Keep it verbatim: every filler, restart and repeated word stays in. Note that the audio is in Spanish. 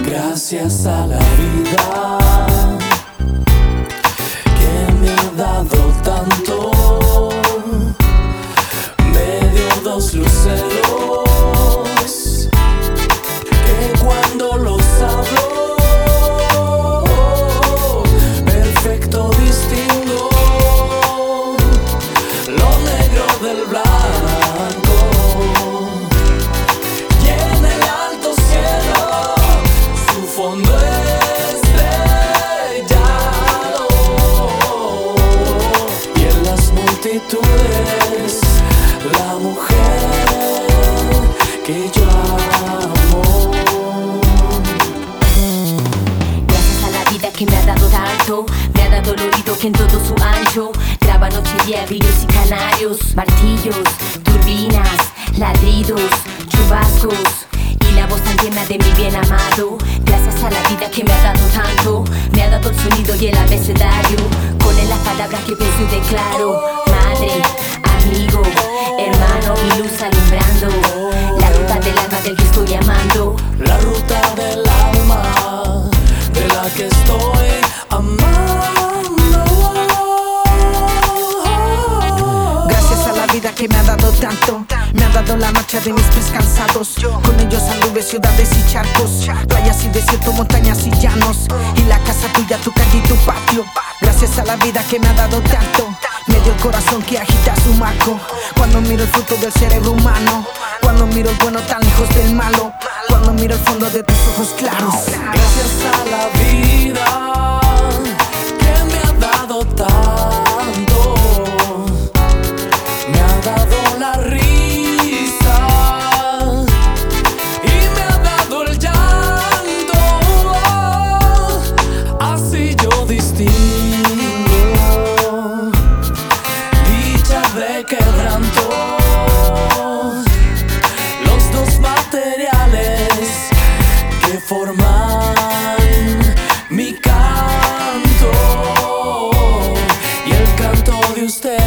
Gracias a la vida que me ha dado tanto, me dio dos luceros que cuando los abro perfecto distingo lo negro del blanco, y en el alto cielo su fondo estrellado, y en las multitudes la mujer que yo amo. Gracias a la vida que me ha dado tanto, me ha dado el oído que en todo su ancho graba noche y día grillos y canarios, martillos, turbinas, ladridos, chubascos y la voz tan llena de mi bien amado. Gracias a la vida que me ha dado tanto, me ha dado el sonido y el abecedario, con él las palabras que pienso y declaro. Madre, amigo, hermano, mi luz alumbrando la ruta del alma del que estoy amando. La ruta del alma de la que estoy amando. Gracias a la vida que me ha dado tanto, me ha dado la marcha de mis pies cansados. Con ellos anduve ciudades y charcos, playas y desierto, montañas y llanos, y la casa tuya, tu calle y tu patio. Gracias a la vida que me ha dado tanto, me dio el corazón que agita su marco. Cuando miro el fruto del cerebro humano, cuando miro el bueno tan lejos del malo, cuando miro el fondo de tus ojos claros. Gracias a la vida que me ha dado tanto, me ha dado la risa y me ha dado el llanto, así yo distingo dicha de quebranto, los dos materiales que forman mi canto y el canto de usted.